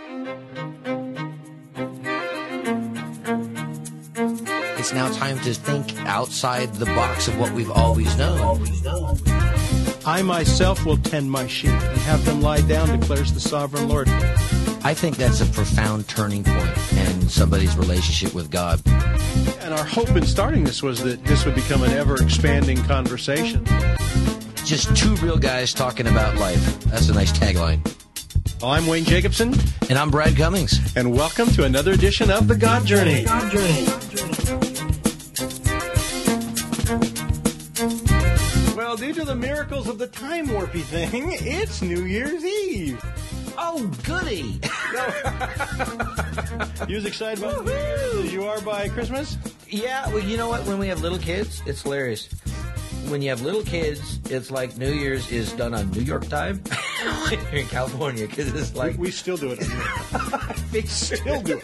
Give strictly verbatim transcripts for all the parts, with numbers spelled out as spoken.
It's now time to think outside the box of what we've always known. I myself will tend my sheep and have them lie down, declares the sovereign Lord. I think that's a profound turning point in somebody's relationship with God. And our hope in starting this was that this would become an ever-expanding conversation. Just two real guys talking about life. That's a nice tagline. Well, I'm Wayne Jacobson. And I'm Brad Cummings. And welcome to another edition of The God Journey. God Journey. Well, due to the miracles of the time warpy thing, it's New Year's Eve. Oh, goody. You as excited about New Year's as you are by Christmas? Yeah, well, you know what? When we have little kids, it's hilarious. When you have little kids, it's like New Year's is done on New York time when you're in California, because it's like... We, we still do it. We still do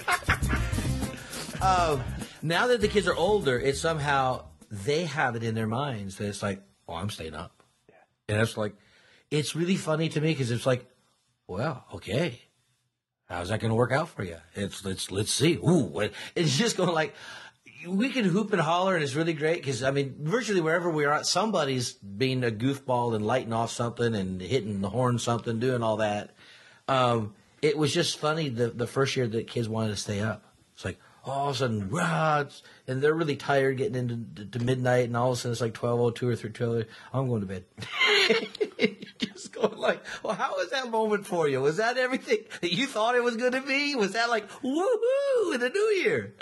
it. um, now that the kids are older, it's somehow they have it in their minds that it's like, oh, I'm staying up. Yeah. And it's like, it's really funny to me because it's like, well, okay, how's that going to work out for you? It's let's let's see. Ooh, it's just going to like, we can hoop and holler, and it's really great because I mean, virtually wherever we are at, somebody's being a goofball and lighting off something and hitting the horn something, doing all that. Um, it was just funny the the first year that kids wanted to stay up. It's like all of a sudden, rah, and they're really tired getting into to midnight, and all of a sudden it's like twelve oh two or three twelve. I'm going to bed. Just going like, well, how was that moment for you? Was that everything that you thought it was going to be? Was that like woohoo in the new year?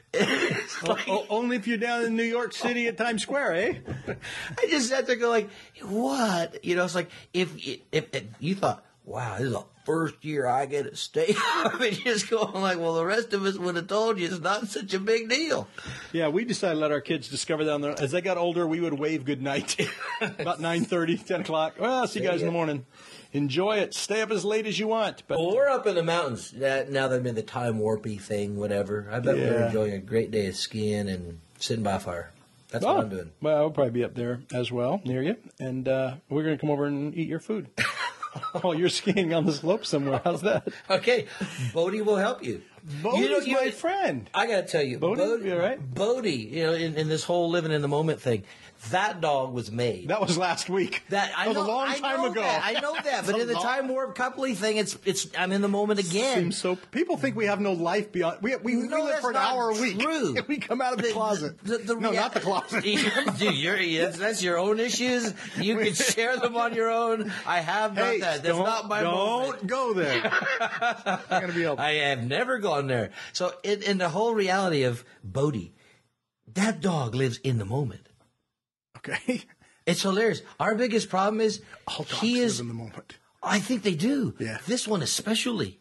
Like, o- only if you're down in New York City at Times Square, eh? I just sat there going like, what? You know, it's like if if, if you thought, wow, this is the first year I get to stay up, and just going like, well, the rest of us would have told you it's not such a big deal. Yeah, we decided to let our kids discover that. On their, as they got older, we would wave goodnight about nine thirty, ten o'clock. Well, I'll see you guys in the morning. Enjoy it. Stay up as late as you want. But well, we're up in the mountains now that I'm in the time warpy thing, whatever. I bet yeah. we're enjoying a great day of skiing and sitting by a fire. That's oh, what I'm doing. Well, I'll probably be up there as well, near you. And uh, we're going to come over and eat your food. Oh, you're skiing on the slope somewhere. How's that? Okay. Bodie will help you. Bodie's you know, you, my friend. I got to tell you. Bodie, Bodie, you all right? Bodie, you know, in, in this whole living in the moment thing, that dog was made. That was last week. That, I that was know, a long I time know ago. That, I know that, but in the long... time warp coupley thing, it's it's. I'm in the moment again. Seems so. People think we have no life beyond. We we, no, we live for an hour a week. True. We come out of the, the closet. The, the, the no, rea- not the closet. Dude, you're, that's, that's your own issues. You can share them on your own. I have done hey, that. That's not my don't moment. Don't go there. Not gonna be able. I have never gone there. So in, in the whole reality of Bodie, that dog lives in the moment. Okay. It's hilarious. Our biggest problem is all dogs he is live in the moment. I think they do. Yeah. This one especially.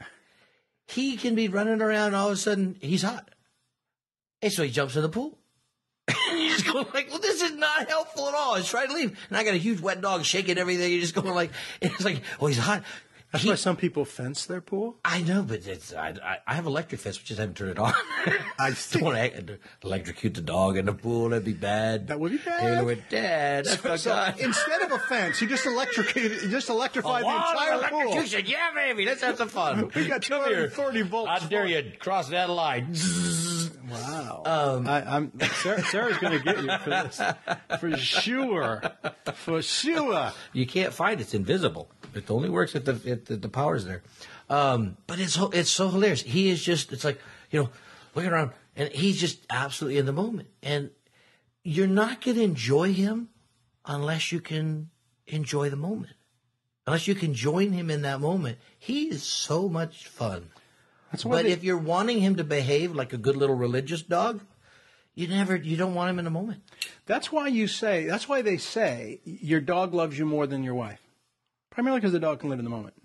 He can be running around and all of a sudden he's hot. And so he jumps in the pool. He's going like, well, this is not helpful at all. He's trying to leave. And I got a huge wet dog shaking everything. You're just going like, it's like, oh, he's hot. That's he, why some people fence their pool. I know, but it's, I, I, I have electric fence, just haven't turned it on. I don't want to electrocute the dog in the pool. That'd be bad. That would be bad. Taylor went, Dad, that's so, my so God. Instead of a fence, you just electrocuted, you just electrified the entire pool. Electrocution. Yeah, baby, let's have some fun. We got two hundred forty volts. I dare you cross that line. Wow. Um, I, I'm Sarah, Sarah's going to get you for this, for sure, for sure. You can't fight it; it's invisible. It only works if the if the, the power's there. Um, but it's it's so hilarious. He is just it's like you know looking around, and he's just absolutely in the moment. And you're not going to enjoy him unless you can enjoy the moment. Unless you can join him in that moment, he is so much fun. That's but they, if you're wanting him to behave like a good little religious dog, you never, you don't want him in the moment. That's why you say, that's why they say your dog loves you more than your wife. Primarily because the dog can live in the moment.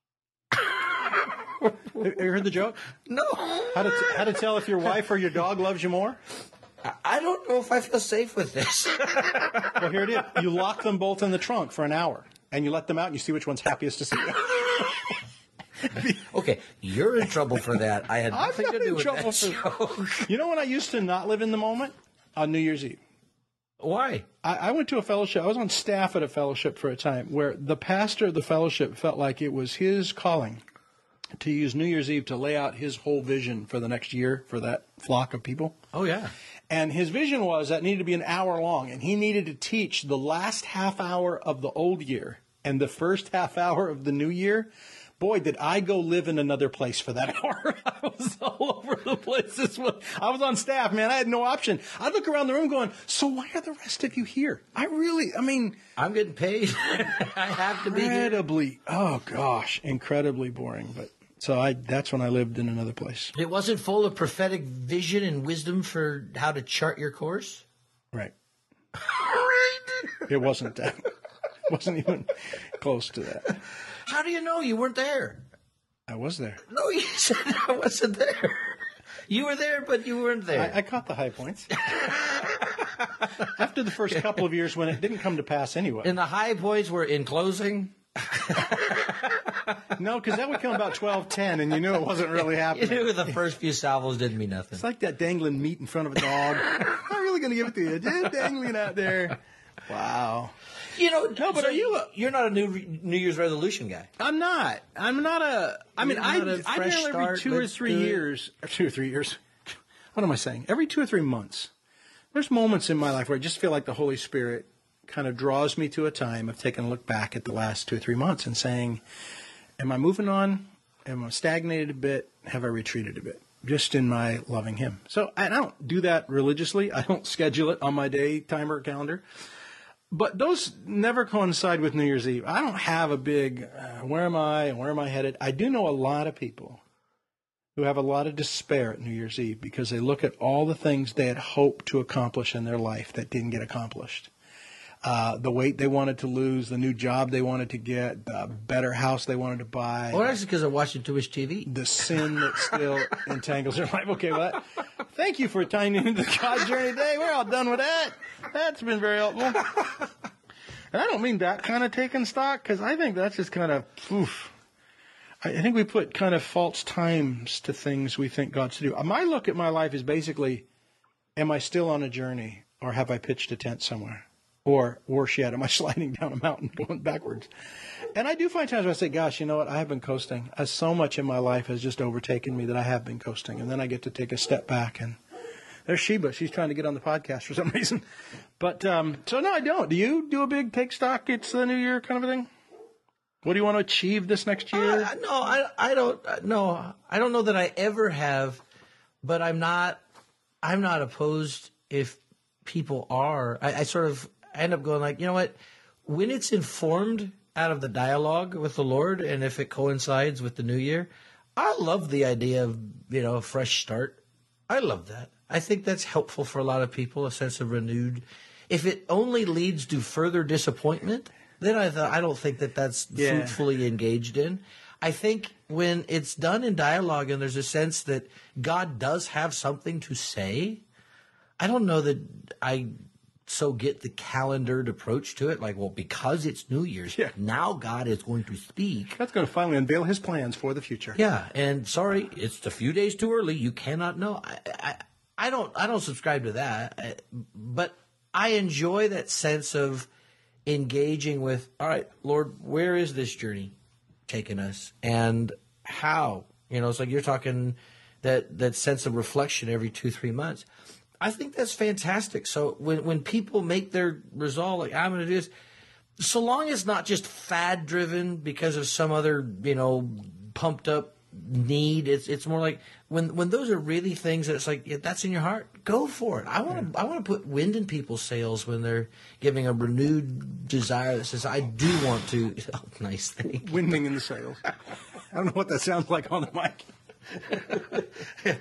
Have you heard the joke? No. How to, t- how to tell if your wife or your dog loves you more? I don't know if I feel safe with this. Well, here it is. You lock them both in the trunk for an hour, and you let them out, and you see which one's happiest to see you. Okay, you're in trouble for that. I had I'm nothing not to do in with trouble that for joke. You know when I used to not live in the moment? On New Year's Eve. Why? I, I went to a fellowship. I was on staff at a fellowship for a time where the pastor of the fellowship felt like it was his calling to use New Year's Eve to lay out his whole vision for the next year for that flock of people. Oh, yeah. And his vision was that it needed to be an hour long, and he needed to teach the last half hour of the old year and the first half hour of the new year. Boy, did I go live in another place for that hour. I was all over the place. This was, I was on staff, man. I had no option. I'd look around the room going, so why are the rest of you here? I really, I mean. I'm getting paid. I have to be here. Incredibly, oh gosh, incredibly boring. But so I, that's when I lived in another place. It wasn't full of prophetic vision and wisdom for how to chart your course? Right. It wasn't that. It wasn't even close to that. How do you know you weren't there? I was there. No, you said I wasn't there. You were there, but you weren't there. I, I caught the high points. After the first couple of years when it didn't come to pass anyway. And the high points were in closing? No, because that would come about twelve ten, and you knew it wasn't really happening. You knew the first few salvos didn't mean nothing. It's like that dangling meat in front of a dog. I'm really going to give it to you. Just dangling out there. Wow. You know, no, but so are you? A, you're not a new New Year's resolution guy. I'm not. I'm not a. I mean, I I generally every two or three years, or two or three years. What am I saying? Every two or three months, there's moments in my life where I just feel like the Holy Spirit kind of draws me to a time of taking a look back at the last two or three months and saying, "Am I moving on? Am I stagnated a bit? Have I retreated a bit?" Just in my loving Him. So I don't do that religiously. I don't schedule it on my day timer calendar. But those never coincide with New Year's Eve. I don't have a big, uh, where am I and where am I headed? I do know a lot of people who have a lot of despair at New Year's Eve because they look at all the things they had hoped to accomplish in their life that didn't get accomplished. Uh, the weight they wanted to lose, the new job they wanted to get, the better house they wanted to buy. Well, that's because I'm watching too much T V. The sin that still entangles their life. Okay, well, that, thank you for tying into the God Journey today. We're all done with that. That's been very helpful. And I don't mean that kind of taking stock, because I think that's just kind of, oof. I think we put kind of false times to things we think God should do. My look at my life is basically, am I still on a journey, or have I pitched a tent somewhere? Or worse yet, am I sliding down a mountain going backwards? And I do find times where I say, gosh, you know what? I have been coasting. As so much in my life has just overtaken me that I have been coasting. And then I get to take a step back. And there's Sheba. She's trying to get on the podcast for some reason. But um, so, no, I don't. Do you do a big take stock? It's the new year kind of a thing? What do you want to achieve this next year? Uh, no, I, I don't. Uh, no, I don't know that I ever have. But I'm not. I'm not opposed if people are. I, I sort of. I end up going like, you know what, when it's informed out of the dialogue with the Lord, and if it coincides with the new year, I love the idea of, you know, a fresh start. I love that. I think that's helpful for a lot of people, a sense of renewed. If it only leads to further disappointment, then I thought, I don't think that that's yeah. fruitfully engaged in. I think when it's done in dialogue and there's a sense that God does have something to say, I don't know that I so get the calendared approach to it, like, well, because it's New Year's, yeah. now God is going to speak. God's going to finally unveil His plans for the future. Yeah, and sorry, it's a few days too early. You cannot know. I, I, I don't, I don't subscribe to that, but I enjoy that sense of engaging with, all right, Lord, where is this journey taking us, and how? You know, it's like you're talking that that sense of reflection every two, three months. I think that's fantastic. So when when people make their resolve, like, I'm going to do this, so long as it's not just fad driven because of some other, you know, pumped up need, it's it's more like when when those are really things that it's like, yeah, that's in your heart, go for it. I want to yeah. I want to put wind in people's sails when they're giving a renewed desire that says, I do want to. Oh, nice thing. Winding in the sails. I don't know what that sounds like on the mic. That's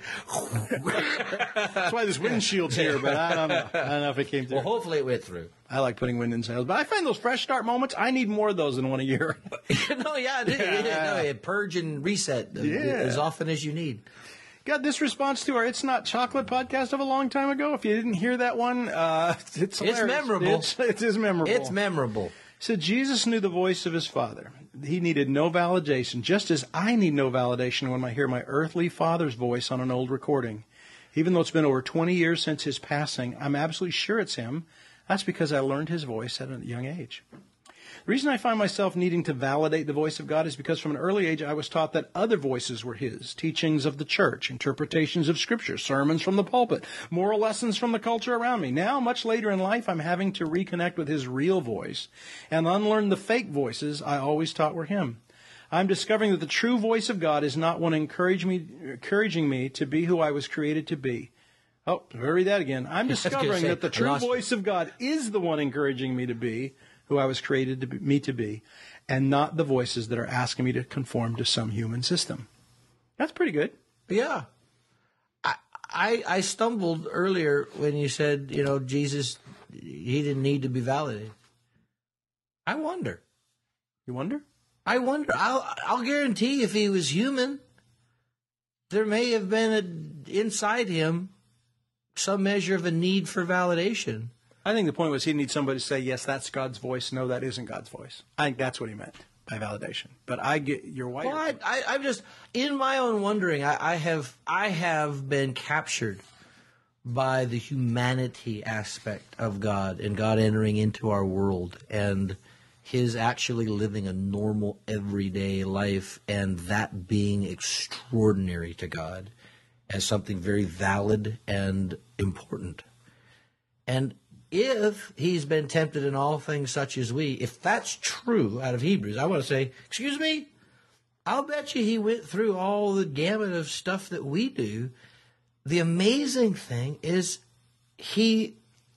why this windshield's here, but I don't know. I don't know if it came through. Well, hopefully it went through. I like putting wind in sails, but I find those fresh start moments, I need more of those than one a year. no, yeah, yeah. No, purge and reset yeah. as often as you need. Got this response to our It's Not Chocolate podcast of a long time ago. If you didn't hear that one, uh, it's hilarious. It's memorable. It's, it is memorable. It's memorable. So Jesus knew the voice of His Father. He needed no validation, just as I need no validation when I hear my earthly father's voice on an old recording. Even though it's been over twenty years since his passing, I'm absolutely sure it's him. That's because I learned his voice at a young age. The reason I find myself needing to validate the voice of God is because from an early age I was taught that other voices were His, teachings of the church, interpretations of Scripture, sermons from the pulpit, moral lessons from the culture around me. Now, much later in life, I'm having to reconnect with His real voice and unlearn the fake voices I always taught were Him. I'm discovering that the true voice of God is not one encourage me, encouraging me to be who I was created to be. Oh, let me read that again. I'm discovering say, that the true voice of God is the one encouraging me to be who I was created to be, me to be, and not the voices that are asking me to conform to some human system. That's pretty good. Yeah. I, I I stumbled earlier when you said, you know, Jesus, He didn't need to be validated. I wonder. You wonder? I wonder. I'll, I'll guarantee if He was human, there may have been a, inside Him some measure of a need for validation. I think the point was he needs somebody to say, yes, that's God's voice. No, that isn't God's voice. I think that's what he meant by validation. But I get your wife. Well, I, I, I'm just, in my own wondering, I, I have I have been captured by the humanity aspect of God and God entering into our world and His actually living a normal, everyday life and that being extraordinary to God as something very valid and important. And if He's been tempted in all things such as we, if that's true out of Hebrews, I want to say, excuse me, I'll bet you He went through all the gamut of stuff that we do. The amazing thing is He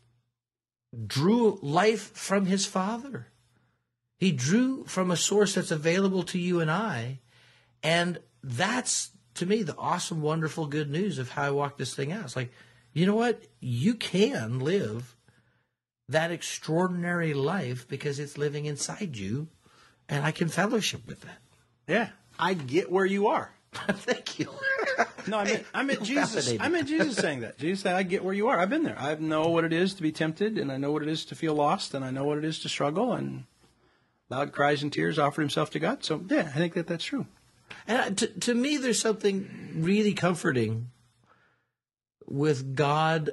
drew life from His Father. He drew from a source that's available to you and I. And that's, to me, the awesome, wonderful good news of how I walk this thing out. It's like, you know what? You can live that extraordinary life because it's living inside you, and I can fellowship with that. Yeah, I get where you are. Thank you. No, I meant, I meant Jesus. I meant Jesus saying that. Jesus said, I get where you are. I've been there. I know what it is to be tempted, and I know what it is to feel lost, and I know what it is to struggle, and loud cries and tears offered himself to God. So, yeah, I think that that's true. And to, to me, there's something really comforting with God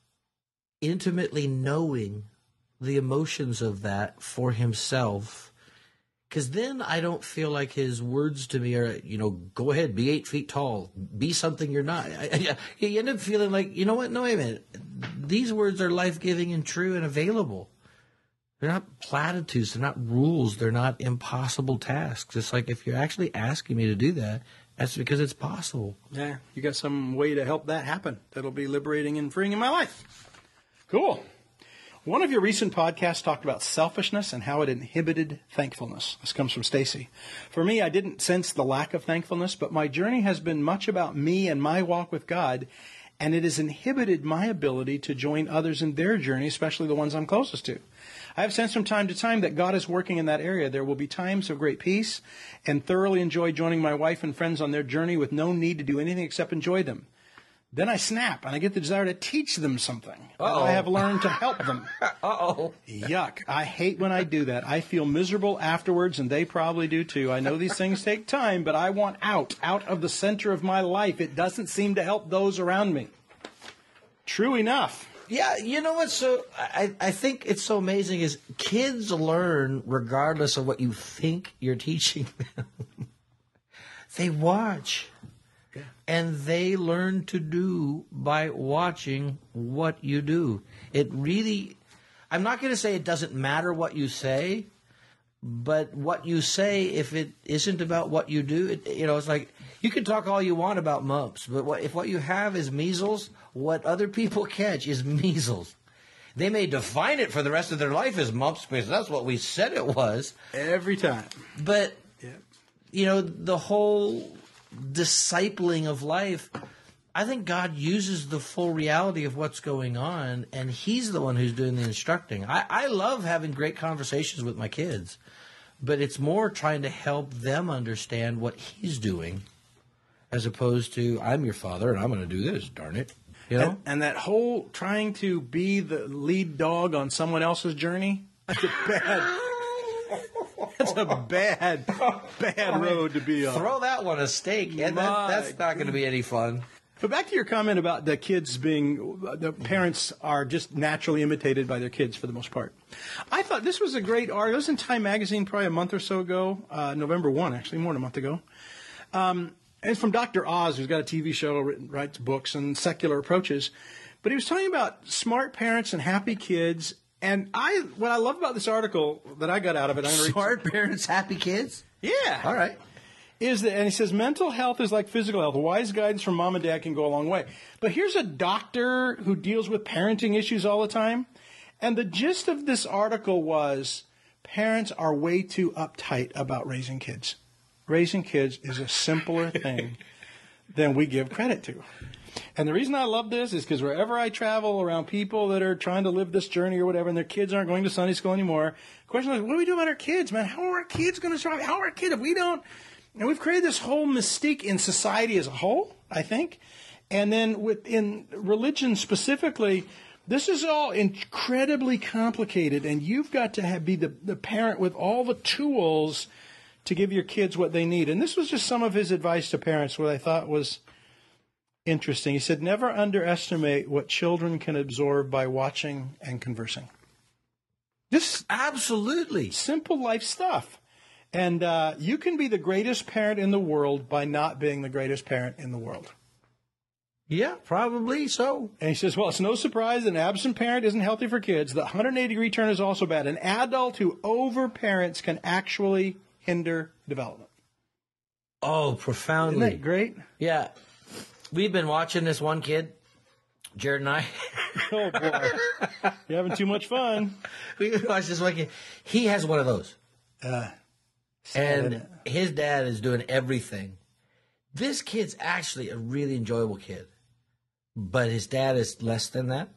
intimately knowing the emotions of that for Himself, because then I don't feel like His words to me are, you know, go ahead, be eight feet tall, be something you're not. I, I, you end up feeling like, you know what, no, wait a minute. These words are life-giving and true and available. They're not platitudes, they're not rules, they're not impossible tasks. It's like if you're actually asking me to do that, that's because it's possible. Yeah, you got some way to help that happen that'll be liberating and freeing in my life. Cool. One of your recent podcasts talked about selfishness and how it inhibited thankfulness. This comes from Stacy. For me, I didn't sense the lack of thankfulness, but my journey has been much about me and my walk with God, and it has inhibited my ability to join others in their journey, especially the ones I'm closest to. I have sensed from time to time that God is working in that area. There will be times of great peace and thoroughly enjoy joining my wife and friends on their journey with no need to do anything except enjoy them. Then I snap, and I get the desire to teach them something. I have learned to help them. Uh-oh. Yuck. I hate when I do that. I feel miserable afterwards, and they probably do too. I know these things take time, but I want out, out of the center of my life. It doesn't seem to help those around me. True enough. Yeah, you know what? So I, I think it's so amazing is kids learn regardless of what you think you're teaching them. They watch. And they learn to do by watching what you do. It really, I'm not going to say it doesn't matter what you say, but what you say, if it isn't about what you do, it, you know, it's like you can talk all you want about mumps, but what, if what you have is measles, what other people catch is measles. They may define it for the rest of their life as mumps because that's what we said it was. Every time. But, yeah. you know, the whole discipling of life, I think God uses the full reality of what's going on, and He's the one who's doing the instructing. I, I love having great conversations with my kids, but it's more trying to help them understand what He's doing as opposed to, I'm your father and I'm going to do this, darn it. You know? And, and that whole trying to be the lead dog on someone else's journey, that's a bad... That's a bad, bad road to be on. Throw that one a stake, and that, that's not going to be any fun. But back to your comment about the kids being, the parents are just naturally imitated by their kids for the most part. I thought this was a great article. It was in Time Magazine probably a month or so ago, uh, November first, actually, more than a month ago. Um, and it's from Doctor Oz, who's got a T V show, written, writes books and secular approaches. But he was talking about smart parents and happy kids. And I, what I love about this article that I got out of it, I'm going to read smart parents, happy kids? Yeah. All right. Is that, and he says, mental health is like physical health. Wise guidance from mom and dad can go a long way. But here's a doctor who deals with parenting issues all the time. And the gist of this article was parents are way too uptight about raising kids. Raising kids is a simpler thing than we give credit to. And the reason I love this is because wherever I travel around people that are trying to live this journey or whatever, and their kids aren't going to Sunday school anymore, the question is, what do we do about our kids, man? How are our kids going to survive? How are our kids if we don't? And we've created this whole mystique in society as a whole, I think. And then within religion specifically, this is all incredibly complicated. And you've got to have, be the, the parent with all the tools to give your kids what they need. And this was just some of his advice to parents, what I thought was interesting. He said, never underestimate what children can absorb by watching and conversing. Just absolutely simple life stuff. And uh, you can be the greatest parent in the world by not being the greatest parent in the world. Yeah, probably so. And he says, well, it's no surprise that an absent parent isn't healthy for kids. The one hundred eighty degree turn is also bad. An adult who overparents can actually hinder development. Oh, profoundly. Isn't that great? Yeah. We've been watching this one kid, Jared and I. Oh, boy. You're having too much fun. We watched this one kid. He has one of those. Uh And his dad is doing everything. This kid's actually a really enjoyable kid, but his dad is less than that.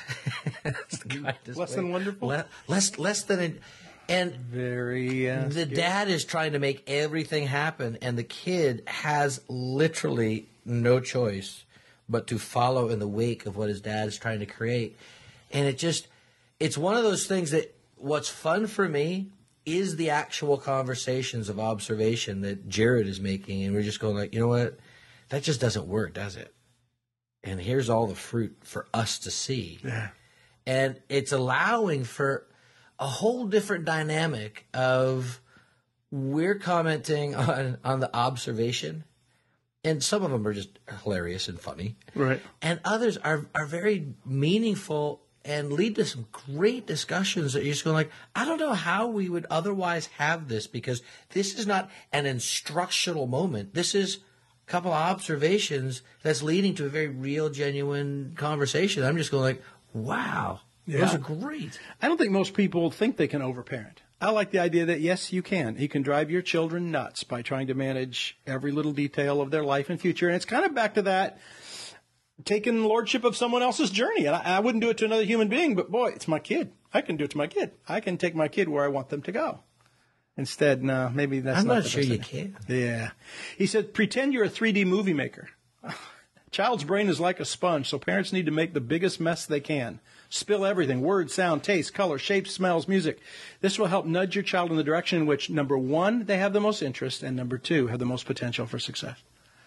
Less way. than wonderful. Le- less, less than, and very. Uh, the scary. dad is trying to make everything happen, and the kid has literally no choice but to follow in the wake of what his dad is trying to create. And it just, it's one of those things that what's fun for me is the actual conversations of observation that Jared is making. And we're just going like, you know what? That just doesn't work, does it? And here's all the fruit for us to see. Yeah. And it's allowing for a whole different dynamic of we're commenting on, on the observation. And some of them are just hilarious and funny. Right. And others are, are very meaningful and lead to some great discussions that you're just going like, I don't know how we would otherwise have this, because this is not an instructional moment. This is a couple of observations that's leading to a very real, genuine conversation. I'm just going like, wow, yeah. Those are great. I don't think most people think they can overparent. I like the idea that, yes, you can. You can drive your children nuts by trying to manage every little detail of their life and future. And it's kind of back to that, taking lordship of someone else's journey. And I, I wouldn't do it to another human being, but boy, it's my kid. I can do it to my kid. I can take my kid where I want them to go. Instead, no, maybe that's I'm not not the sure best you thing. can. Yeah. He said, pretend you're a three D movie maker. Child's brain is like a sponge, so parents need to make the biggest mess they can. Spill everything, words, sound, taste, color, shapes, smells, music. This will help nudge your child in the direction in which, number one, they have the most interest, and number two, have the most potential for success.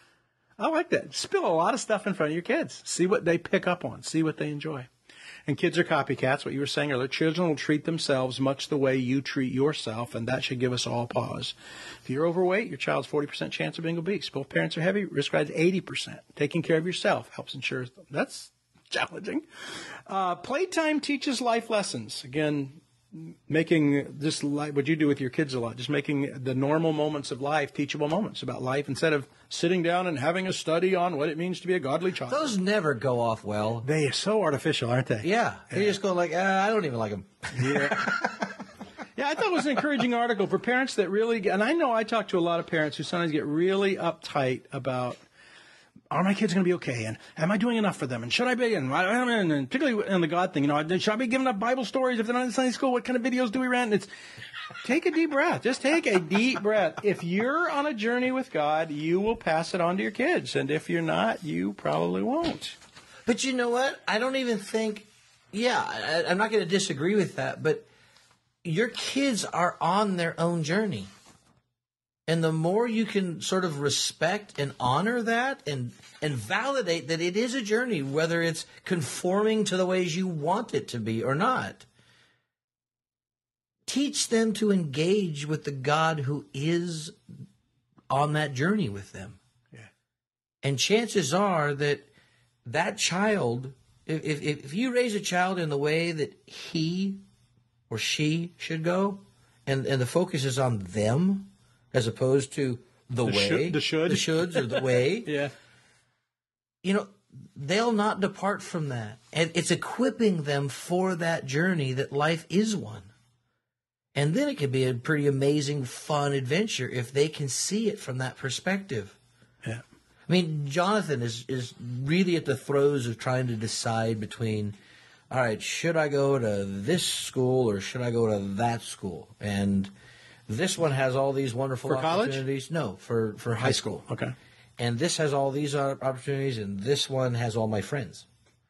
I like that. Spill a lot of stuff in front of your kids. See what they pick up on. See what they enjoy. And kids are copycats, what you were saying earlier. Children will treat themselves much the way you treat yourself, and that should give us all pause. If you're overweight, your child's forty percent chance of being obese. Both parents are heavy, risk rise eighty percent. Taking care of yourself helps ensure them. That's challenging. Uh, playtime teaches life lessons. Again, making this life, what you do with your kids a lot, just making the normal moments of life teachable moments about life instead of sitting down and having a study on what it means to be a godly child. Those never go off well. They are so artificial, aren't they? Yeah. yeah. You just go like, uh, I don't even like them. Yeah. Yeah, I thought it was an encouraging article for parents that really, and I know I talk to a lot of parents who sometimes get really uptight about, are my kids going to be okay? And am I doing enough for them? And should I be? And, and particularly in the God thing, you know, should I be giving up Bible stories if they're not in Sunday school? What kind of videos do we rent? It's take a deep breath. Just take a deep breath. If you're on a journey with God, you will pass it on to your kids. And if you're not, you probably won't. But you know what? I don't even think, yeah, I, I'm not going to disagree with that, but your kids are on their own journey. And the more you can sort of respect and honor that and and validate that it is a journey, whether it's conforming to the ways you want it to be or not, teach them to engage with the God who is on that journey with them. Yeah. And chances are that that child, if, if, if you raise a child in the way that he or she should go, and, and the focus is on them, as opposed to the, the way, should, the should, the shoulds, or the way. Yeah, you know, they'll not depart from that, and it's equipping them for that journey that life is one. And then it can be a pretty amazing, fun adventure if they can see it from that perspective. Yeah, I mean, Jonathan is is really at the throes of trying to decide between, all right, should I go to this school or should I go to that school? And this one has all these wonderful for opportunities. College? No, for, for high, high school. school. Okay. And this has all these opportunities, and this one has all my friends.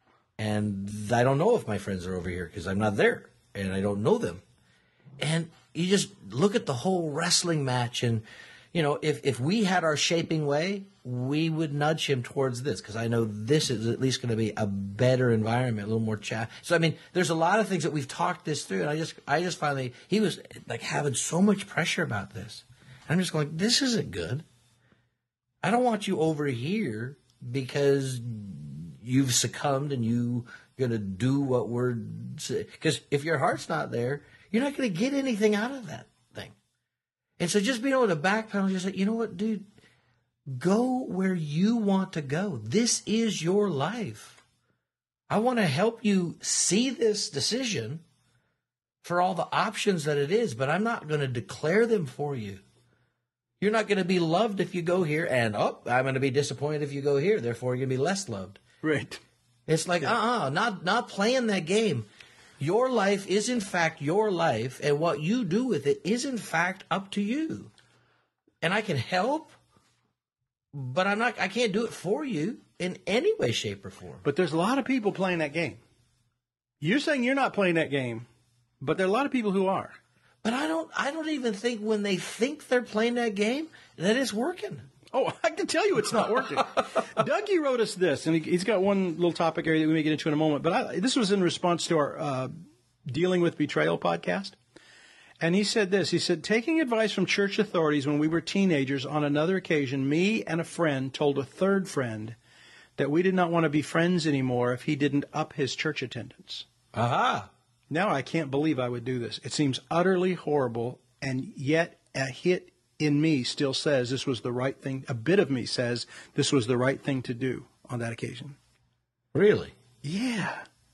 And I don't know if my friends are over here because I'm not there, and I don't know them. And you just look at the whole wrestling match, and, you know, if, if we had our shaping way, we would nudge him towards this because I know this is at least going to be a better environment, a little more chat. So, I mean, there's a lot of things that we've talked this through, and I just I just finally, he was like having so much pressure about this. And I'm just going, this isn't good. I don't want you over here because you've succumbed and you're going to do what we're, because if your heart's not there, you're not going to get anything out of that thing. And so just being able to backpedal and just say, you know what, dude, go where you want to go. This is your life. I want to help you see this decision for all the options that it is, but I'm not going to declare them for you. You're not going to be loved if you go here, and, oh, I'm going to be disappointed if you go here. Therefore, you're going to be less loved. Right. It's like, yeah. uh-uh, not, not playing that game. Your life is, in fact, your life, and what you do with it is, in fact, up to you. And I can help, but I'm not. I can't do it for you in any way, shape, or form. But there's a lot of people playing that game. You're saying you're not playing that game, but there are a lot of people who are. But I don't. I don't even think when they think they're playing that game that it's working. Oh, I can tell you it's not working. Dougie wrote us this, and he, he's got one little topic area that we may get into in a moment. But I, this was in response to our uh, Dealing with Betrayal podcast. And he said this. He said, taking advice from church authorities when we were teenagers, on another occasion, me and a friend told a third friend that we did not want to be friends anymore if he didn't up his church attendance. Aha. Now I can't believe I would do this. It seems utterly horrible, and yet a hit in me still says this was the right thing. A bit of me says this was the right thing to do on that occasion. Really? Yeah.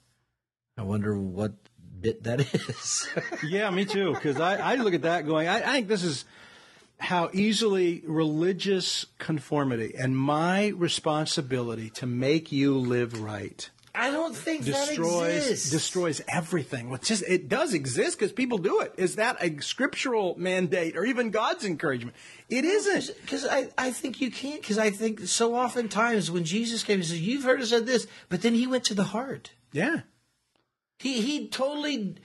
I wonder what bit that is. Yeah, me too. Because I, I look at that going, I, I think this is how easily religious conformity and my responsibility to make you live right. I don't think destroys, that exists. Destroys everything. Well, it's just, it does exist because people do it. Is that a scriptural mandate or even God's encouragement? It isn't. Because I, I think you can't. Because I think so oftentimes when Jesus came, he says, you've heard us said this, but then he went to the heart. Yeah. He he totally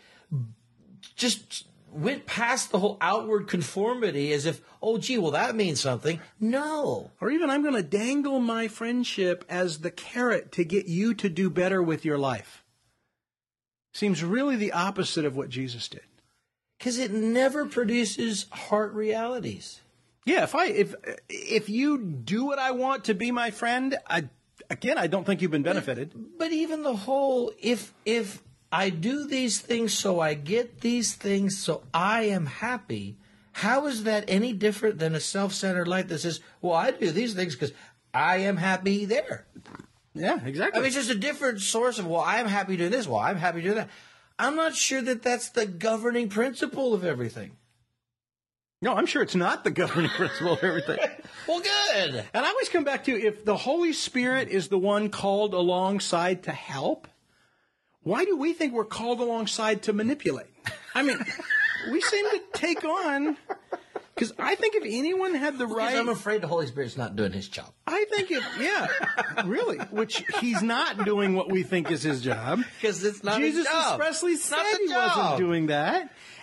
just went past the whole outward conformity as if, oh, gee, well, that means something. No. Or even I'm going to dangle my friendship as the carrot to get you to do better with your life. Seems really the opposite of what Jesus did. Because it never produces heart realities. Yeah, if I if if you do what I want to be my friend, I again I don't think you've been benefited. But, but even the whole if if I do these things so I get these things so I am happy, how is that any different than a self-centered life that says, well, I do these things because I am happy there? Yeah, exactly. I mean, it's just a different source of, well, I'm happy doing this, well, I'm happy doing that. I'm not sure that that's the governing principle of everything. No, I'm sure it's not the governing principle of everything. Well, good. And I always come back to, if the Holy Spirit is the one called alongside to help, why do we think we're called alongside to manipulate? I mean, we seem to take on, because I think if anyone had the right... I'm afraid the Holy Spirit's not doing his job. I think if, yeah, really, which he's not doing what we think is his job. Because it's not Jesus his job. expressly said he wasn't doing that.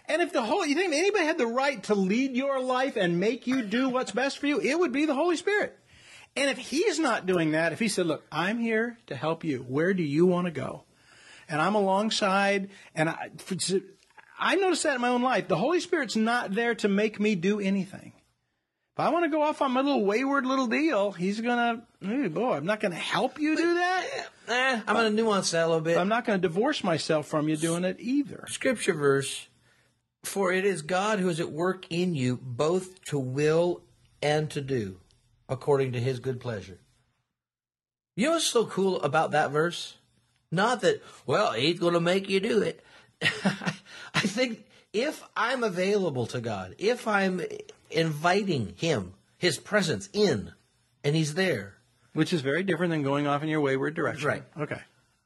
And if the Holy, you think if anybody had the right to lead your life and make you do what's best for you, it would be the Holy Spirit. And if he's not doing that, if he said, look, I'm here to help you. Where do you want to go? And I'm alongside, and I, I noticed that in my own life. The Holy Spirit's not there to make me do anything. If I want to go off on my little wayward little deal, he's going to, hey, boy, I'm not going to help you do that. Eh, I'm going to nuance that a little bit. I'm not going to divorce myself from you doing it either. Scripture verse, for it is God who is at work in you, both to will and to do, according to his good pleasure. You know what's so cool about that verse? Not that, well, he's going to make you do it. I think if I'm available to God, if I'm inviting him, his presence in, and he's there. Which is very different than going off in your wayward direction. Right. Okay.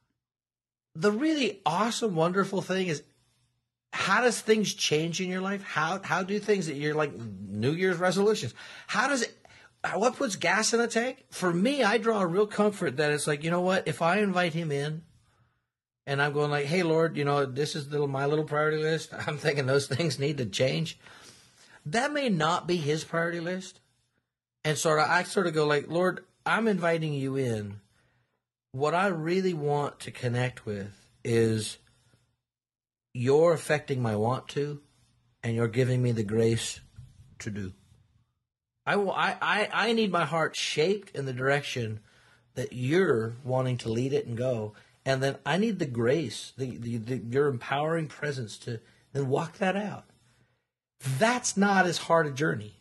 The really awesome, wonderful thing is, how does things change in your life? How how do things that you're like New Year's resolutions? How does it, what puts gas in the tank? For me, I draw a real comfort that it's like, you know what? If I invite him in and I'm going like, hey, Lord, you know, this is little, my little priority list. I'm thinking those things need to change. That may not be his priority list. And sort of, I sort of go like, Lord, I'm inviting you in. What I really want to connect with is you're affecting my want to, and you're giving me the grace to do. I, I, I need my heart shaped in the direction that you're wanting to lead it and go. And then I need the grace, the, the, the your empowering presence to then walk that out. That's not as hard a journey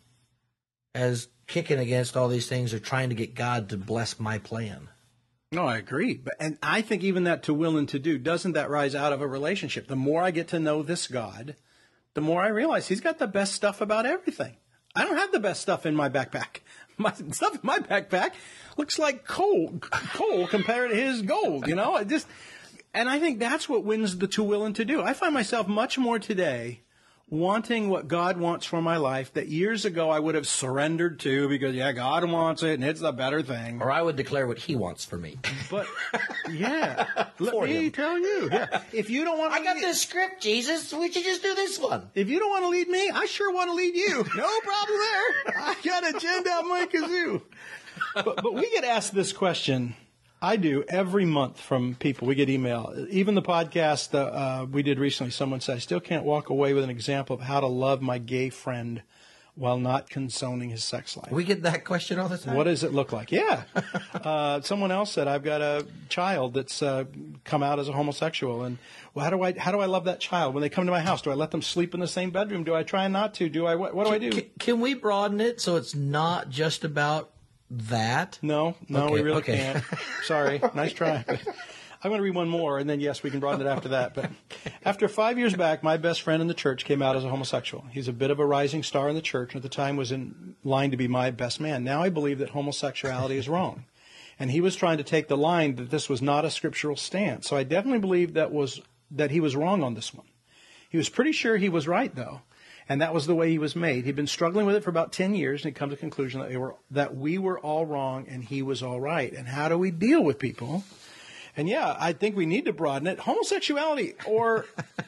as kicking against all these things or trying to get God to bless my plan. No, I agree. But and I think even that to will and to do, doesn't that rise out of a relationship? The more I get to know this God, the more I realize he's got the best stuff about everything. I don't have the best stuff in my backpack. My stuff in my backpack looks like coal, coal compared to his gold, you know? I just, and I think that's what wins the to will and to do. I find myself much more today wanting what God wants for my life that years ago I would have surrendered to because, yeah, God wants it and it's the better thing. Or I would declare what he wants for me. But, yeah, let For me him. tell you. Yeah. If you don't want to I got lead, this script, Jesus. We should just do this one. if you don't want to lead me, I sure want to lead you. No problem there. I got a agenda out my kazoo. But, but we get asked this question. I do every month from people. We get email. Even the podcast uh, uh, we did recently, someone said, I still can't walk away with an example of how to love my gay friend while not condoning his sex life. We get that question all the time. What does it look like? Yeah. uh, someone else said, I've got a child that's uh, come out as a homosexual. And well, how do I how do I love that child? When they come to my house, do I let them sleep in the same bedroom? Do I try not to? Do I what, what do I do? Can, can we broaden it so it's not just about that? No, no, Okay, we really okay. can't. Sorry. Nice try. But I'm going to read one more, and then, yes, we can broaden it after that. But after five years back, my best friend in the church came out as a homosexual. He's a bit of a rising star in the church, and at the time was in line to be my best man. Now I believe that homosexuality is wrong. And he was trying to take the line that this was not a scriptural stance. So I definitely believe that was that he was wrong on this one. He was pretty sure he was right, though. And that was the way he was made. He'd been struggling with it for about ten years, and he'd come to the conclusion that, they were, that we were all wrong and he was all right. And how do we deal with people? And yeah, I think we need to broaden it. Homosexuality or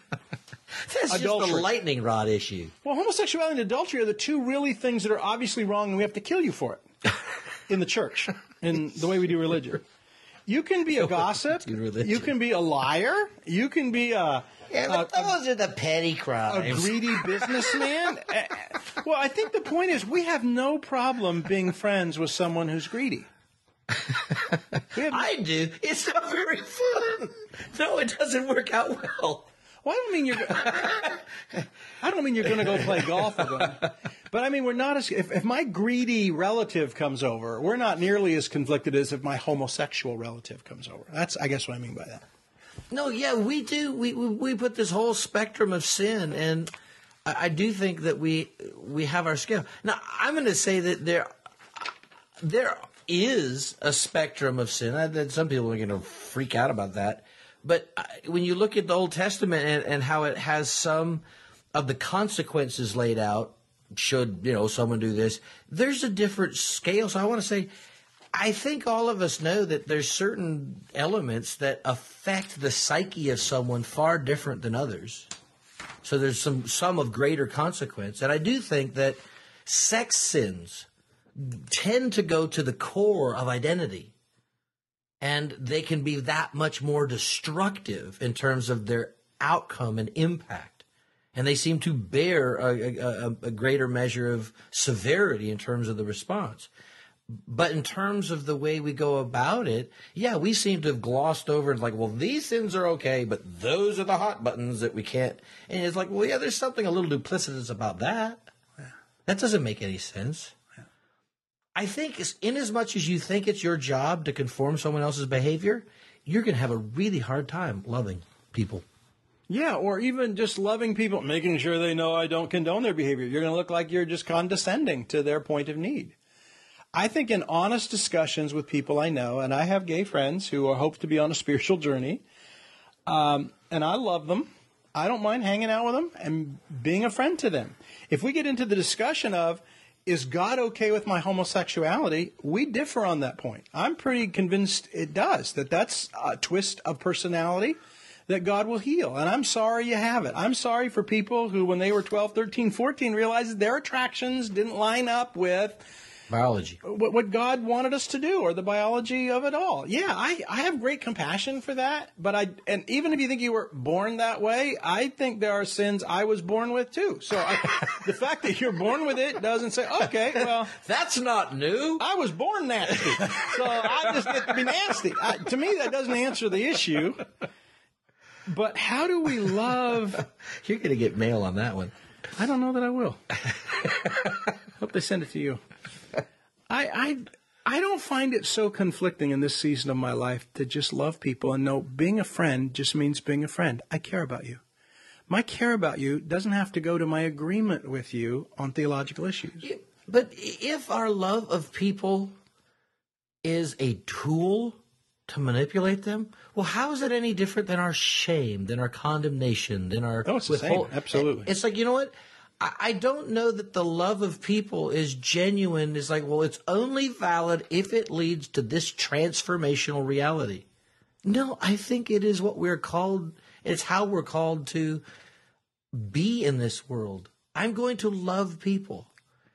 That's adultery. just a lightning rod issue. Well, homosexuality and adultery are the two really things that are obviously wrong, and we have to kill you for it in the church, in the way we do religion. You can be a gossip. You can be a liar. You can be a... Yeah, but a, those are the petty a crimes. greedy businessman? Well, I think the point is we have no problem being friends with someone who's greedy. Have, I do. It's not very fun. No, it doesn't work out well. well, I don't mean you're. I don't mean you're going to go play golf with them, but I mean we're not as. If, if my greedy relative comes over, we're not nearly as conflicted as if my homosexual relative comes over. That's, I guess, what I mean by that. No, yeah, we do. We we, we put this whole spectrum of sin, and I, I do think that we we have our scale. Now, I'm going to say that there there is a spectrum of sin. I, that some people are going to freak out about that, but uh, when you look at the Old Testament and, and how it has some of the consequences laid out, should you know someone do this, there's a different scale. So I want to say, I think all of us know that there's certain elements that affect the psyche of someone far different than others. So there's some, some of greater consequence. And I do think that sex sins tend to go to the core of identity. And they can be that much more destructive in terms of their outcome and impact. And they seem to bear a, a, a greater measure of severity in terms of the response. But in terms of the way we go about it, yeah, we seem to have glossed over, like, well, these sins are okay, but those are the hot buttons that we can't. And it's like, well, yeah, there's something a little duplicitous about that. Yeah. That doesn't make any sense. Yeah. I think in as much as you think it's your job to conform someone else's behavior, you're going to have a really hard time loving people. Yeah, or even just loving people, making sure they know I don't condone their behavior. You're going to look like you're just condescending to their point of need. I think in honest discussions with people I know, and I have gay friends who are, hope to be on a spiritual journey, um, and I love them. I don't mind hanging out with them and being a friend to them. If we get into the discussion of, is God okay with my homosexuality, we differ on that point. I'm pretty convinced it does, that that's a twist of personality that God will heal. And I'm sorry you have it. I'm sorry for people who, when they were twelve, thirteen, fourteen, realized their attractions didn't line up with biology, what, what God wanted us to do, or the biology of it all. Yeah, I, I have great compassion for that. But I, and even if you think you were born that way, I think there are sins I was born with too. So I, the fact that you're born with it doesn't say, okay, well, that's not new. I was born nasty, so I just get to be nasty. I, to me, that doesn't answer the issue. But how do we love? You're going to get mail on that one. I don't know that I will. Hope they send it to you. I, I I don't find it so conflicting in this season of my life to just love people and know being a friend just means being a friend. I care about you. My care about you doesn't have to go to my agreement with you on theological issues. Yeah, but if our love of people is a tool to manipulate them, well, how is it any different than our shame, than our condemnation, than our... Oh, it's the same. Absolutely. It's like, you know what? I don't know that the love of people is genuine. It's like, well, it's only valid if it leads to this transformational reality. No, I think it is what we're called. It's how we're called to be in this world. I'm going to love people.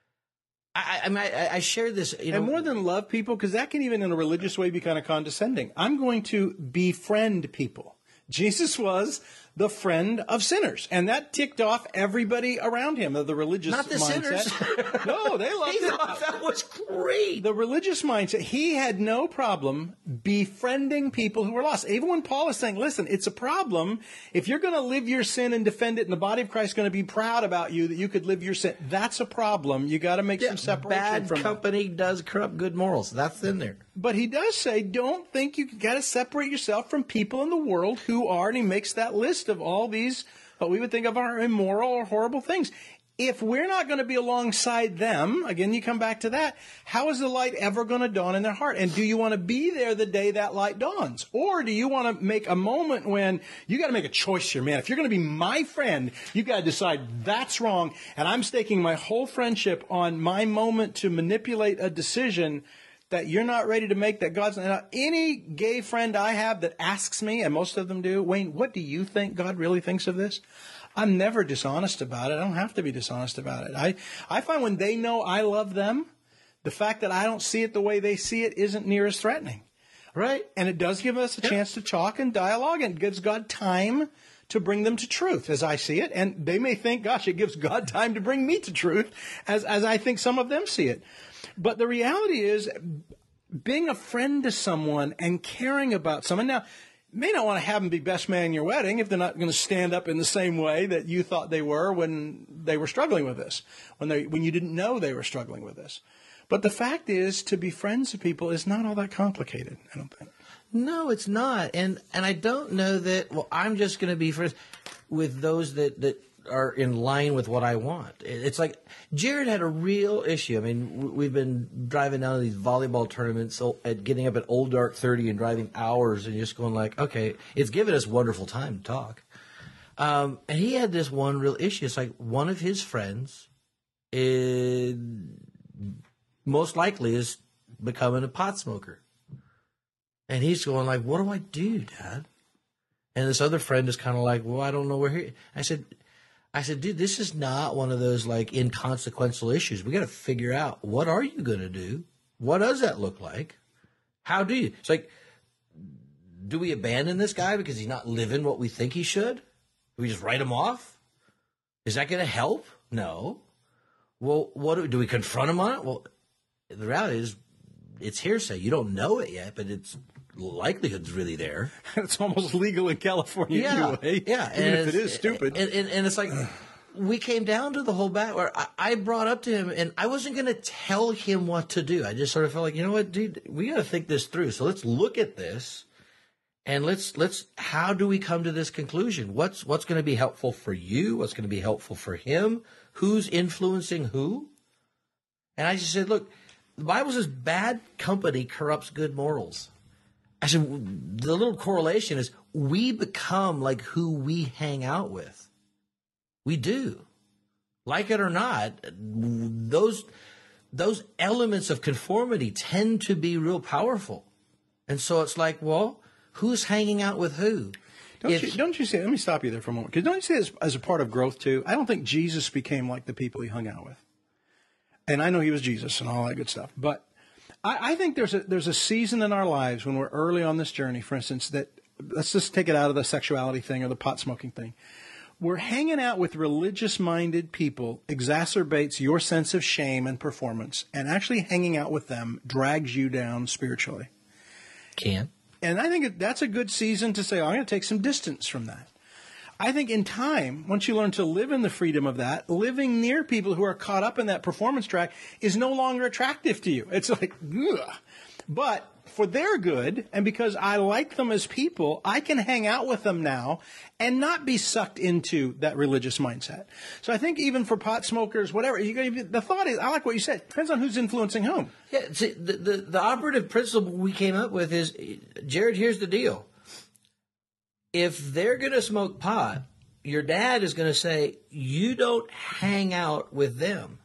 I, I mean, I, I share this, you know. And more than love people, because that can even in a religious way be kind of condescending. I'm going to befriend people. Jesus was the friend of sinners, and that ticked off everybody around him of the religious Not the mindset. Sinners. No, they loved he it. Thought that was great. The religious mindset. He had no problem befriending people who were lost. Even when Paul is saying, "Listen, it's a problem if you're going to live your sin and defend it, and the body of Christ is going to be proud about you that you could live your sin. That's a problem. You got to make yeah, some separation bad from company it. Does corrupt good morals. That's in there." But he does say, don't think you got to separate yourself from people in the world who are, and he makes that list of all these, what we would think of are immoral or horrible things. If we're not going to be alongside them, again, you come back to that, how is the light ever going to dawn in their heart? And do you want to be there the day that light dawns? Or do you want to make a moment when you got to make a choice here, man? If you're going to be my friend, you got to decide that's wrong. And I'm staking my whole friendship on my moment to manipulate a decision that you're not ready to make, that God's not. Any gay friend I have that asks me, and most of them do, Wayne, what do you think God really thinks of this? I'm never dishonest about it. I don't have to be dishonest about it. I, I find when they know I love them, the fact that I don't see it the way they see it isn't near as threatening. Right? And it does give us a chance to talk and dialogue, and it gives God time to bring them to truth, as I see it. And they may think, gosh, it gives God time to bring me to truth, as, as I think some of them see it. But the reality is, being a friend to someone and caring about someone. Now, you may not want to have them be best man in your wedding if they're not going to stand up in the same way that you thought they were when they were struggling with this, when they when you didn't know they were struggling with this. But the fact is, to be friends to people is not all that complicated, I don't think. No, it's not. And and I don't know that, well, I'm just going to be friends with those that, that are in line with what I want. It's like Jared had a real issue. I mean, we've been driving down to these volleyball tournaments, at getting up at Old Dark thirty and driving hours and just going like, okay, it's given us wonderful time to talk. Um, and he had this one real issue. It's like one of his friends is most likely is becoming a pot smoker. And he's going like, what do I do, Dad? And this other friend is kind of like, well, I don't know where he... I said... I said, dude, this is not one of those like inconsequential issues. We got to figure out, what are you going to do? What does that look like? How do you? It's like, do we abandon this guy because he's not living what we think he should? Do we just write him off? Is that going to help? No. Well, what do we, do we confront him on it? Well, the reality is, it's hearsay. You don't know it yet, but it's likelihood's really there. It's almost legal in California yeah, anyway. Yeah, even if it is stupid. And, and, and it's like, we came down to the whole bat where I, I brought up to him, and I wasn't going to tell him what to do. I just sort of felt like, you know what, dude, we got to think this through. So let's look at this, and let's let's. How do we come to this conclusion? What's what's going to be helpful for you? What's going to be helpful for him? Who's influencing who? And I just said, look, the Bible says bad company corrupts good morals. I said, the little correlation is we become like who we hang out with. We do. Like it or not, those, those elements of conformity tend to be real powerful. And so it's like, well, who's hanging out with who? Don't, if, you, don't you see, let me stop you there for a moment, because don't you see this as a part of growth too? I don't think Jesus became like the people he hung out with. And I know he was Jesus and all that good stuff, but I, I think there's a there's a season in our lives when we're early on this journey, for instance, that let's just take it out of the sexuality thing or the pot smoking thing. We're hanging out with religious-minded people exacerbates your sense of shame and performance, and actually hanging out with them drags you down spiritually. Can. And I think that's a good season to say, oh, I'm going to take some distance from that. I think in time, once you learn to live in the freedom of that, living near people who are caught up in that performance track is no longer attractive to you. It's like, ugh. But for their good, and because I like them as people, I can hang out with them now and not be sucked into that religious mindset. So I think even for pot smokers, whatever, you, the thought is, I like what you said, it depends on who's influencing whom. Yeah, see, the, the, the operative principle we came up with is, Jared, here's the deal. If they're going to smoke pot, your dad is going to say, you don't hang out with them.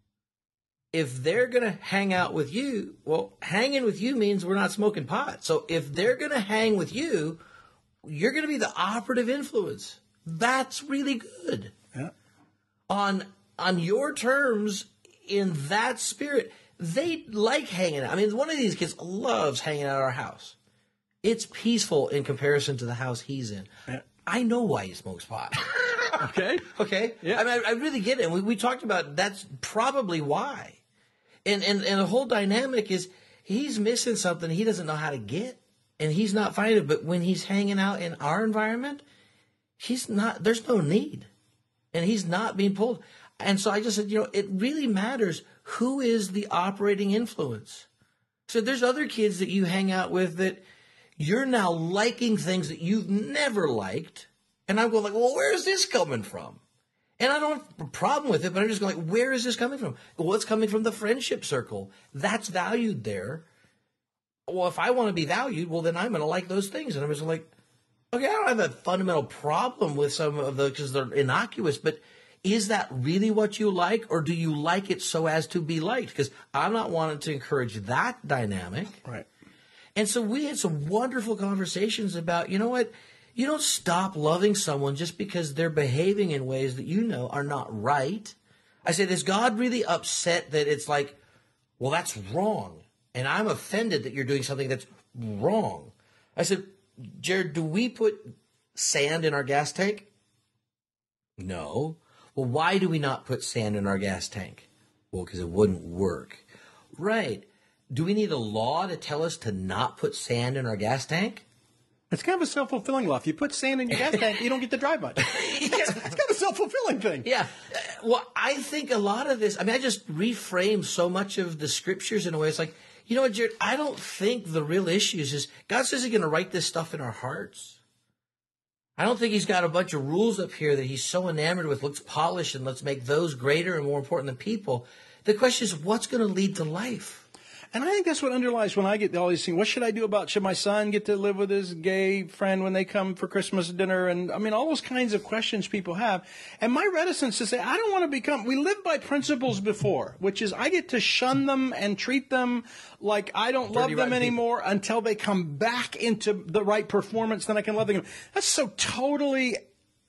If they're going to hang out with you, well, hanging with you means we're not smoking pot. So if they're going to hang with you, you're going to be the operative influence. That's really good. Yeah. On, on your terms, in that spirit, they like hanging out. I mean, one of these kids loves hanging out at our house. It's peaceful in comparison to the house he's in. Yeah. I know why he smokes pot. Okay. Okay. Yeah. I mean, I, I really get it. We, we talked about that's probably why. And, and and the whole dynamic is he's missing something he doesn't know how to get, and he's not finding it. But when he's hanging out in our environment, he's not. There's no need, and he's not being pulled. And so I just said, you know, it really matters who is the operating influence. So there's other kids that you hang out with that you're now liking things that you've never liked, and I'm going like, well, where is this coming from? And I don't have a problem with it, but I'm just going like, where is this coming from? Well, it's coming from the friendship circle. That's valued there. Well, if I want to be valued, well, then I'm going to like those things. And I'm just like, okay, I don't have a fundamental problem with some of those because they're innocuous, but is that really what you like, or do you like it so as to be liked? Because I'm not wanting to encourage that dynamic. Right. And so we had some wonderful conversations about, you know what? You don't stop loving someone just because they're behaving in ways that you know are not right. I said, is God really upset that it's like, well, that's wrong, and I'm offended that you're doing something that's wrong? I said, Jared, do we put sand in our gas tank? No. Well, why do we not put sand in our gas tank? Well, because it wouldn't work. Right. Do we need a law to tell us to not put sand in our gas tank? It's kind of a self-fulfilling law. If you put sand in your gas tank, you don't get to drive much. It's, it's kind of a self-fulfilling thing. Yeah. Well, I think a lot of this, I mean, I just reframed so much of the scriptures in a way. It's like, you know what, Jared, I don't think the real issues is God says he's going to write this stuff in our hearts. I don't think he's got a bunch of rules up here that he's so enamored with. Let's polish and let's make those greater and more important than people. The question is, what's going to lead to life? And I think that's what underlies when I get all these things. What should I do about, should my son get to live with his gay friend when they come for Christmas dinner? And I mean, all those kinds of questions people have. And my reticence to say, I don't want to become, we lived by principles before, which is I get to shun them and treat them like I don't love them anymore until they come back into the right performance, then I can love them. That's so totally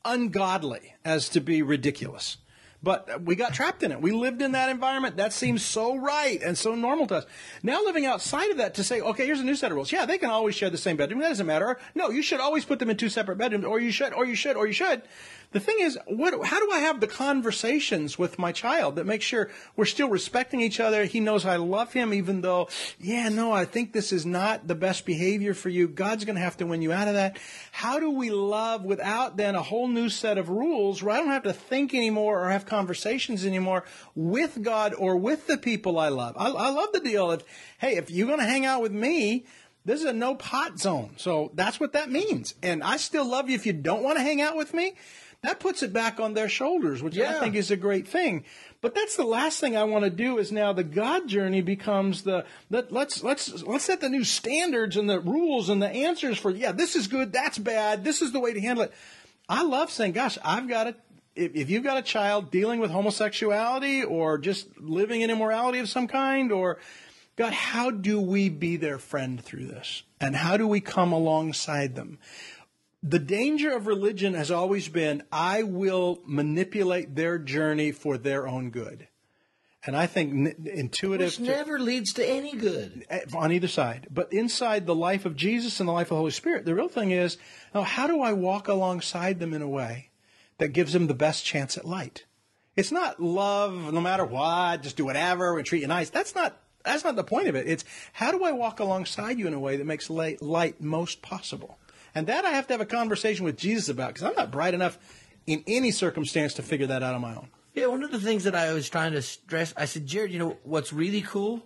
ungodly as to be ridiculous. But we got trapped in it. We lived in that environment. That seems so right and so normal to us. Now living outside of that to say, okay, here's a new set of rules. Yeah, they can always share the same bedroom. That doesn't matter. Or, no, you should always put them in two separate bedrooms, or you should, or you should, or you should. The thing is, what, how do I have the conversations with my child that make sure we're still respecting each other? He knows I love him, even though, yeah, no, I think this is not the best behavior for you. God's going to have to win you out of that. How do we love without then a whole new set of rules where I don't have to think anymore or have conversations anymore with God or with the people I love? I, I love the deal of, hey, if you're going to hang out with me, this is a no pot zone. So that's what that means. And I still love you if you don't want to hang out with me. That puts it back on their shoulders, which yeah. I think is a great thing. But that's the last thing I want to do. Is now the God journey becomes the let, let's let's let's set the new standards and the rules and the answers for, yeah, this is good, that's bad, this is the way to handle it. I love saying, gosh, I've got a if, if you've got a child dealing with homosexuality or just living in immorality of some kind, or God, how do we be their friend through this? And how do we come alongside them? The danger of religion has always been, I will manipulate their journey for their own good. And I think n- intuitive... Which never to, leads to any good. On either side. But inside the life of Jesus and the life of the Holy Spirit, the real thing is, now how do I walk alongside them in a way that gives them the best chance at light? It's not love, no matter what, just do whatever and treat you nice. That's not, that's not the point of it. It's how do I walk alongside you in a way that makes light, light most possible? And that I have to have a conversation with Jesus about, because I'm not bright enough in any circumstance to figure that out on my own. Yeah, one of the things that I was trying to stress, I said, Jared, you know, what's really cool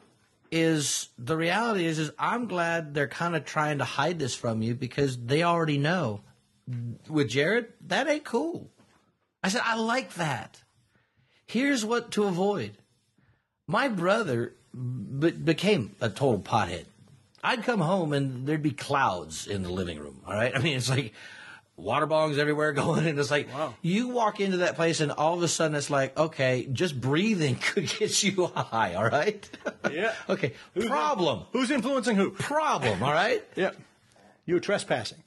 is the reality is, is I'm glad they're kind of trying to hide this from you because they already know. With Jared, that ain't cool. I said, I like that. Here's what to avoid. My brother be- became a total pothead. I'd come home and there'd be clouds in the living room, all right? I mean, it's like water bongs everywhere going, and it's like, wow. You walk into that place and all of a sudden it's like, okay, just breathing could get you high, all right? Yeah. Okay, who's problem. In, who's influencing who? Problem, all right? Yeah. You were trespassing.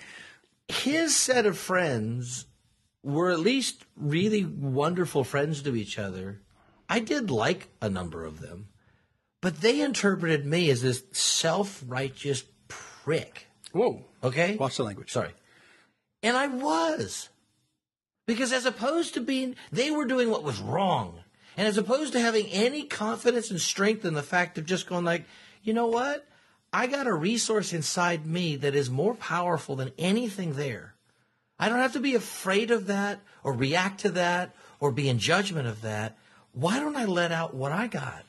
His set of friends were at least really wonderful friends to each other. I did like a number of them. But they interpreted me as this self-righteous prick. Whoa. Okay? Watch the language. Sorry. And I was. Because as opposed to being, they were doing what was wrong. And as opposed to having any confidence and strength in the fact of just going like, you know what? I got a resource inside me that is more powerful than anything there. I don't have to be afraid of that or react to that or be in judgment of that. Why don't I let out what I got?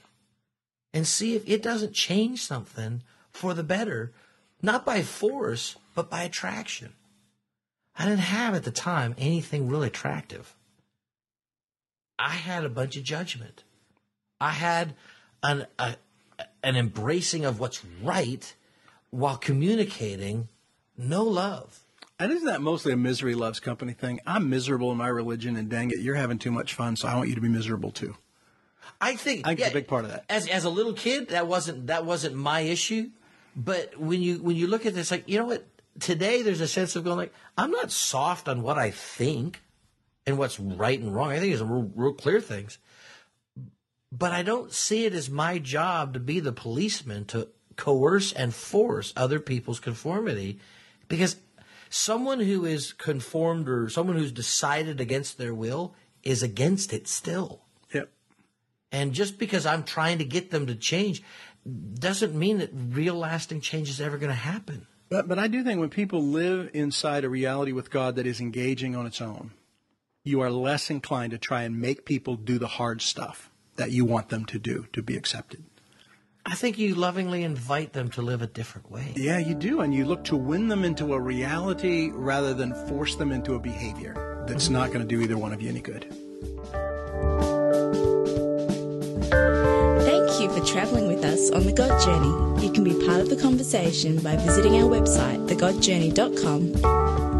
And see if it doesn't change something for the better, not by force, but by attraction. I didn't have at the time anything really attractive. I had a bunch of judgment. I had an, a, an embracing of what's right while communicating no love. And isn't that mostly a misery loves company thing? I'm miserable in my religion, and dang it, you're having too much fun, so I want you to be miserable too. I think, I think yeah, it's a big part of that. As as a little kid, that wasn't that wasn't my issue. But when you when you look at this, like, you know what? Today there's a sense of going like, I'm not soft on what I think and what's right and wrong. I think it's real, real clear things. But I don't see it as my job to be the policeman to coerce and force other people's conformity, because someone who is conformed or someone who's decided against their will is against it still. Yep. And just because I'm trying to get them to change doesn't mean that real lasting change is ever going to happen. But, but I do think when people live inside a reality with God that is engaging on its own, you are less inclined to try and make people do the hard stuff that you want them to do to be accepted. I think you lovingly invite them to live a different way. Yeah, you do. And you look to win them into a reality rather than force them into a behavior that's not going to do either one of you any good. Thank you for traveling with us on The God Journey. You can be part of the conversation by visiting our website, the god journey dot com.